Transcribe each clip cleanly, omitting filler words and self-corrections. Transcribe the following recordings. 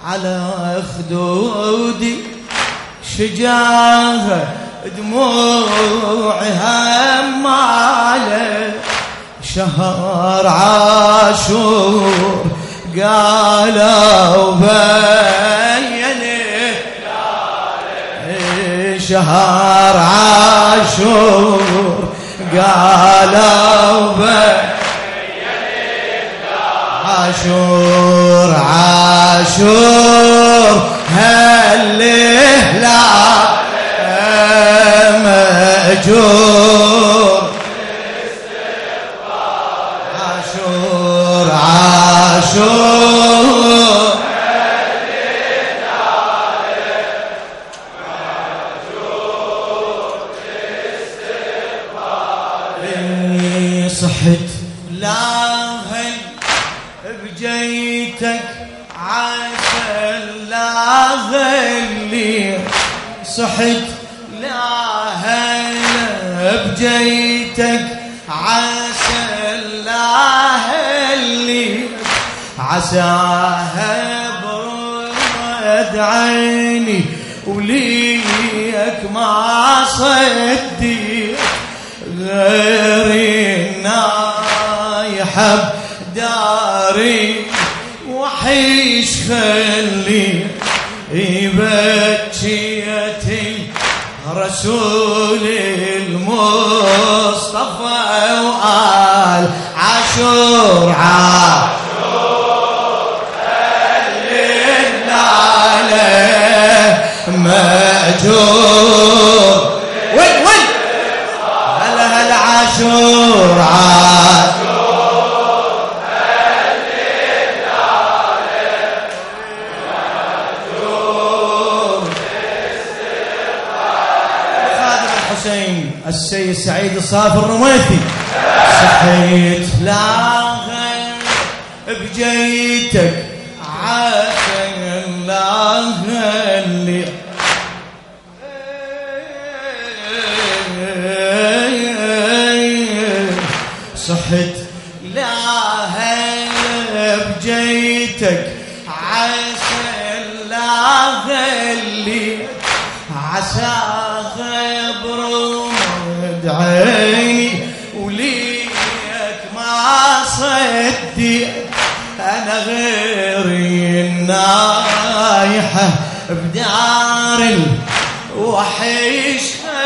على خدودي شجاعة دموعي همالة شهر عاشور قالوا بيني شهر عاشور قالوا بيني عاشور عاشور هالليلة مأجور عاشور عاشور صحت لاهل بجيتك عسل لاهل صحت لاهل بجيتك عسل لاهل عساها برد عيني وليك ما صديق غير النايحة بداري وحيش خلي بكيتي رسول المصطفى وقال عاشور عاشور الليلة مأجور وين هلا هلا عاشور عاشور الليلة مأجور خادم الحسين السيد سعيد الصافي الرميثي صحيت لاغل بجيتك عسل لاغل صحت لاغل بجيتك عسل لاغل عساها برمد عيني وليك ما صدق أنا غير النايحة بدار الوحش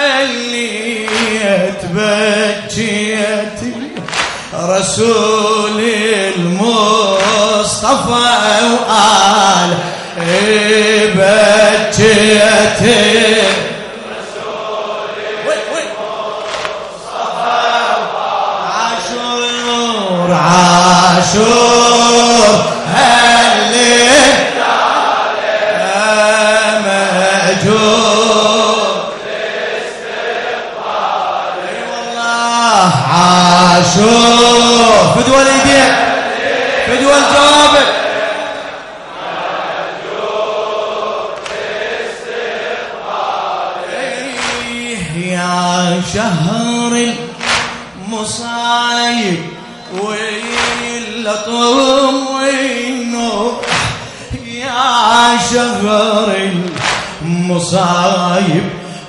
خليت بكيت رسول المصطفى وقال بكيت عاشور هالليلة مأجور الاستقبال اي والله عاشور فدوى الايدين فدوى الجوابك مأجور الاستقبال يا شهر المصايب واللطم والنور يا شهر المصايب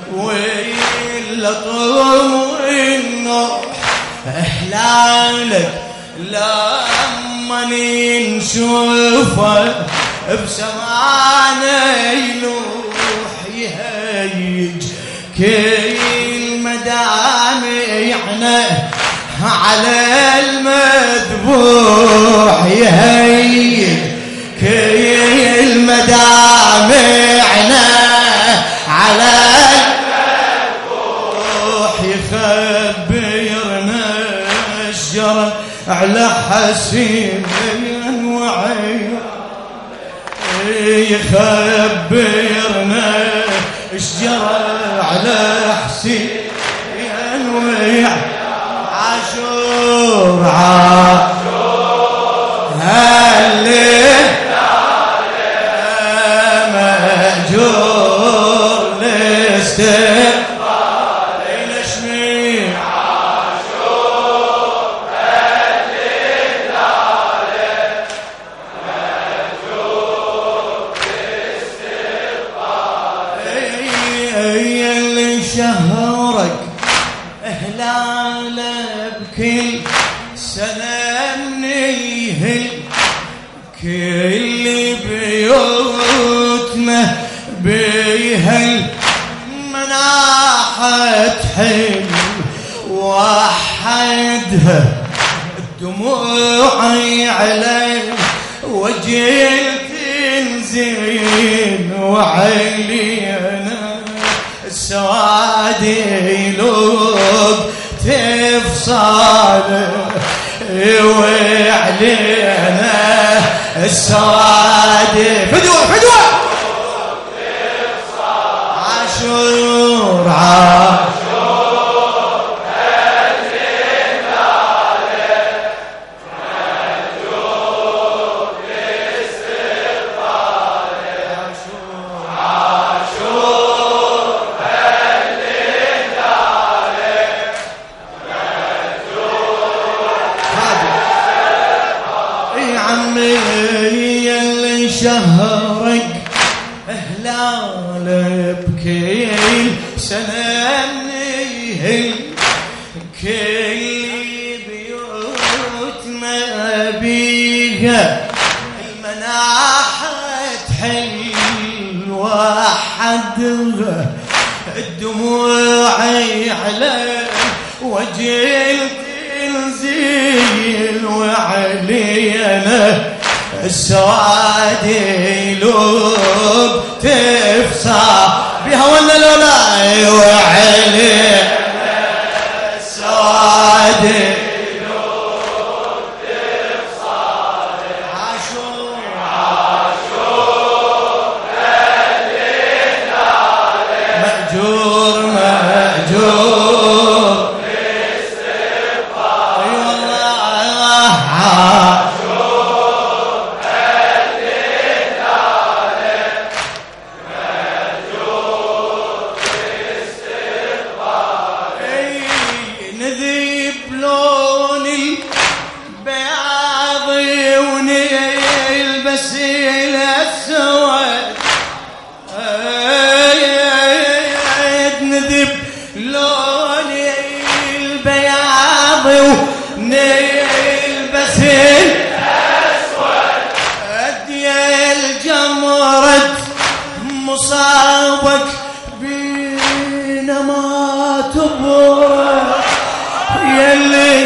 واللطم والنور احلالك لما نشوفه بسمعنا يلوح يهيج كل مدامعنا على المذبوح يهيج كل مدامعنا على المذبوح يخبرنا الشرع على حسين وعين يخبرنا الشرع على حسين وعين عاشور عاشور هالليلة مأجور الاستقبال نشمي عاشور هالليلة مأجور كل بيوتنا بيها المناحة تحل وحدها دموعي علي وجه تنزين وعلينا السواد يلوب تفصال وعلينا السواد فدوة عاشور شهرك هلال بكل سنة منيهل كل بيوتنا بيها المناحة تحل وحدها الدموع على وجه تنزيل وعلينا السواد يلوب تفصى بها ولا لا وعلي السواد يلوب تفصى عاشور مأجور اي والله مصابك بينما تبرك يلي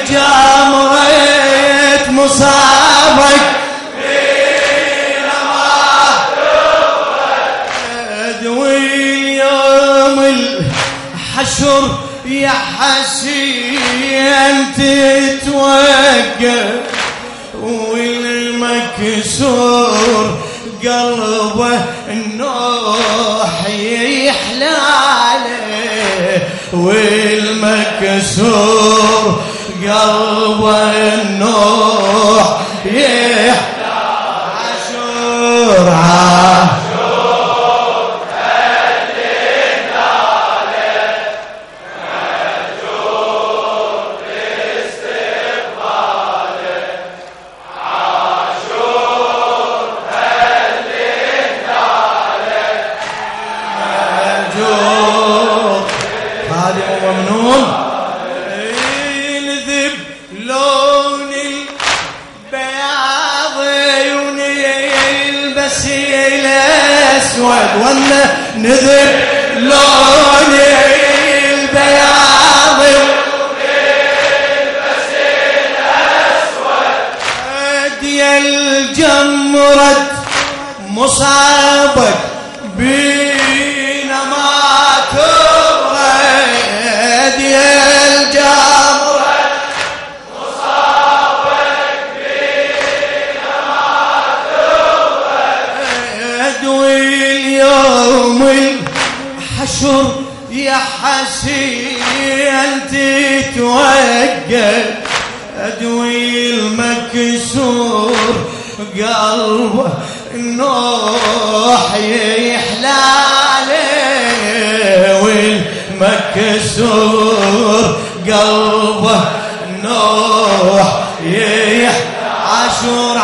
جمرت مصابك بينما تبرك ادوي اليوم الحشر يا حسين تتوقف والمكسور قلبه النوح يحلاله والمكسور قلبه النوح يحلاله عاشور ينذب لون البياض ويلبس الاسود ولا نذب لون البياض ويلبس الاسود يا الجمرة مصابك بينما تبرد يا الجمرة مصابك بينما تبرد واليوم الحشر يا حسين تتوقف ادوي المكسور قلبه النوح يحلاله والمكسور قلبه النوح عاشور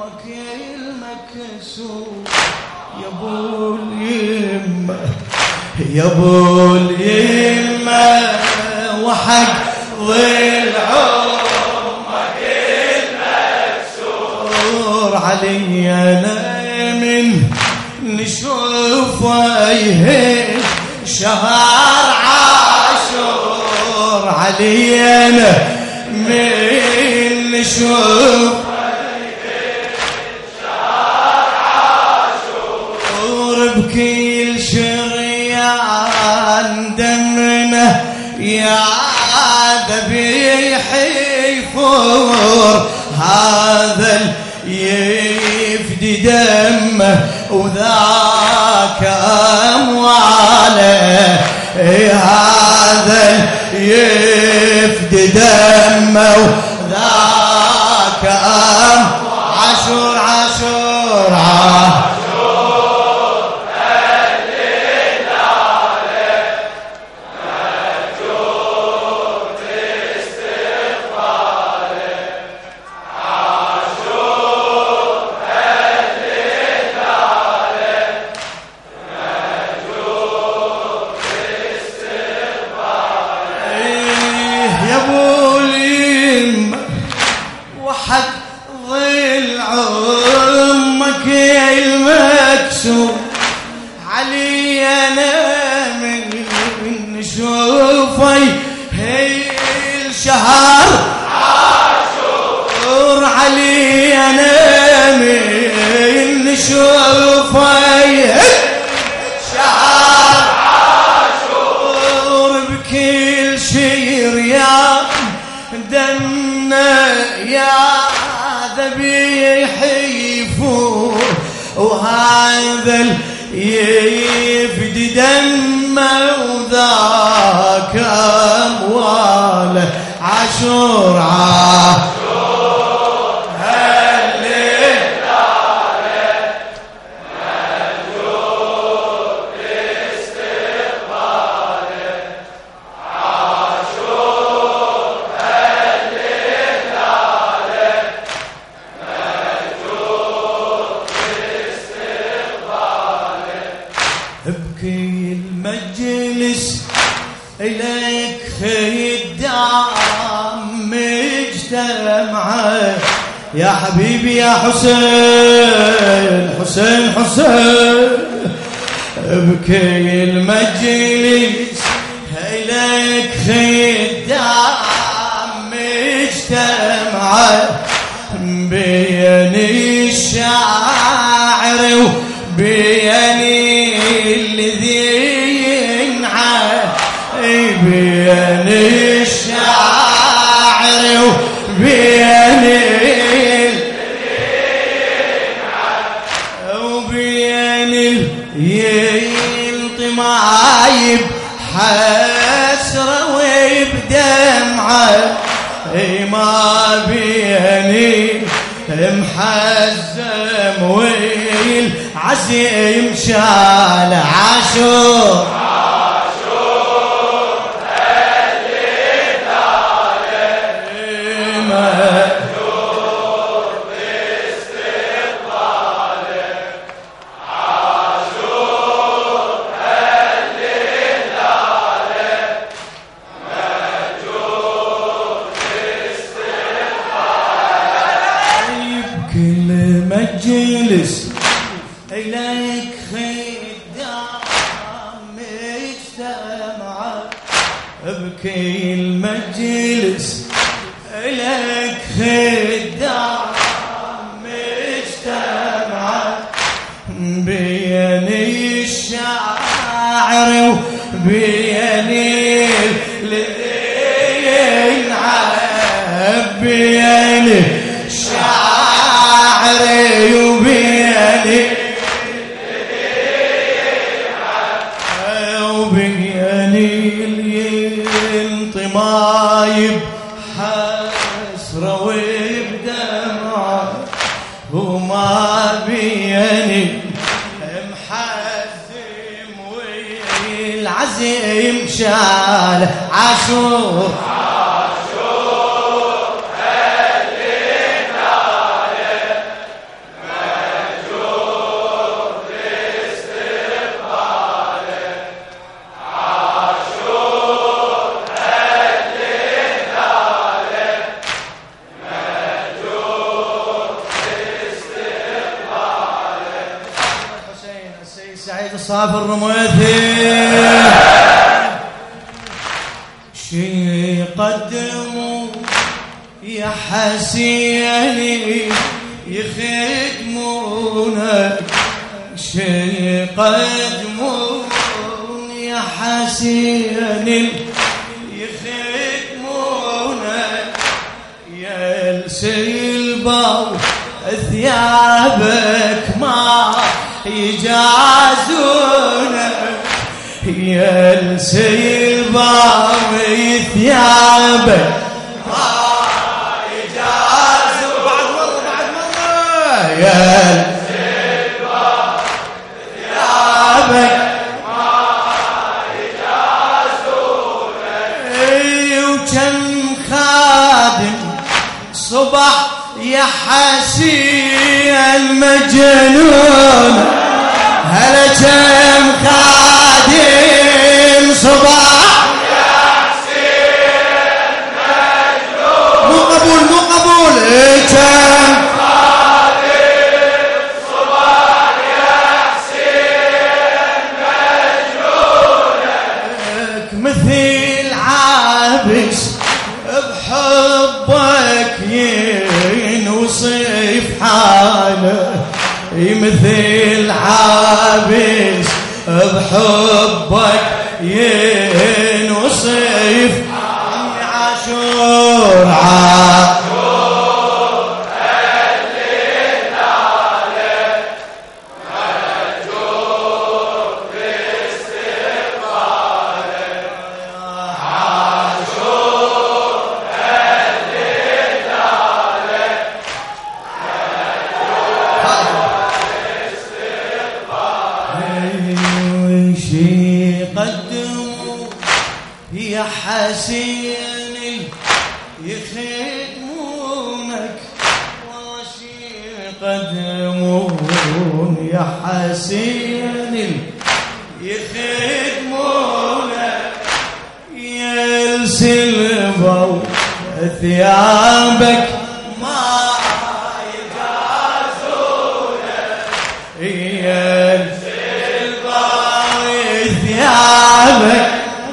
امك يا المكسور يا ابو اليمه يا ابو اليمه وحق ظل امك المكسور علي انا من نشوفه يهل شهر عاشور علي انا من نشوف بكل شريان دمنا يا ذبيح يفور هذا يفدي دمه وذاك أمواله هذا يفدي دمه وذاك عاشور عاشور علي انا من شوفي هي الشهر عاشور علي انا من شوفي شهر عاشور بكل شير يا دمنا يا ذبيح يفور وهذا يفدي دمه وذاك أمواله عاشور عاشور هالليل عليه مجهود استقباله عاشور هالليل عليه مجهود استقباله بكل مجلس إليك خدام مجتمعه يا حبيبي يا حسين حسين حسين بكل مجلس إليك خدام مجتمعه بين الشاعر وبين بين الشاعر وبين الطمايب حسرة وبدمعة ما بيني محزم والعزيم شال عاشور مجلس إليك خدام مجتمعه بكل مجلس إليك خدام مجتمعه بين الشاعر وبين الذين بين الشاعر وبين الطمايب حسرة وبدمعة وما بيني محزم والعزيم شال عاشور صافي الرميثي شي يقدموا يا حسين يخدمونك شي يقدمون يا حسين يخدمونك يا السلبا ثيابك ما يجازونك يا السلبا ثيابك ما يجازونك بعد مرة يا السلبا ثيابك صبح يا حسين مجنون هلا كم خادم صبح يا حسين مجنون مو قبول كم خادم صبح يا حسين مجنونك مثل عابس بحبك ينوصف حاله مثل عابس بحبك ينوصف عاشور الليل عليك مهجور باستقبالك عاشور الليل عليك مهجور شي قدموا يا حسين يخدمونك وشي يقدمون يا حسين يخدمونك يا السلبا ثيابك ما يجازونك يا السلبا ثيابك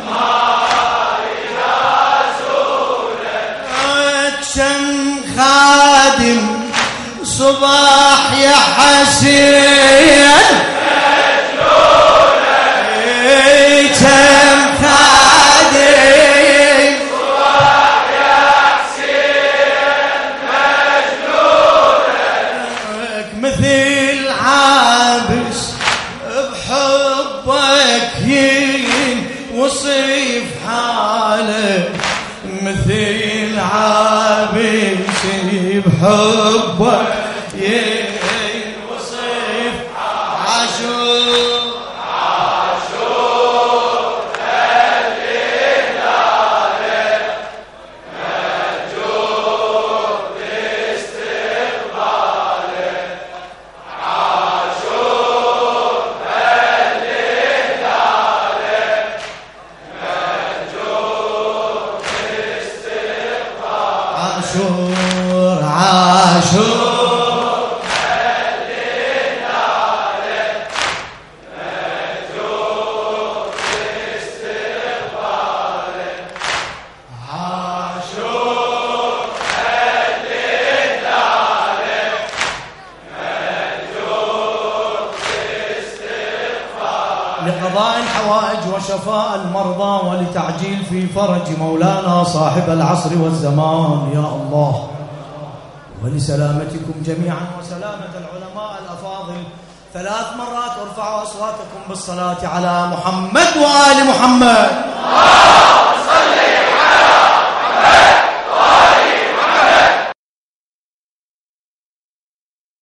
خادم صباح يا حسين مجنونك كم خادم صباح يا حسين مجنونك مثل عابس بحبك ينوصف حالك مثل عابس بحبك ينوصف عاشور الليل عليك مهجور باستقبالك عاشور الليل عليك مهجور باستقبالك عاشور الليل عليك مهجور باستقبالك عاشور الليل عليك مهجور باستقبالك لقضاء الحوائج وشفاء المرضى ولتعجيل في فرج مولانا صاحب العصر والزمان يا الله ولسلامتكم جميعا وسلامة العلماء الأفاضل 3 مرات ارفعوا أصواتكم بالصلاة على محمد وآل محمد.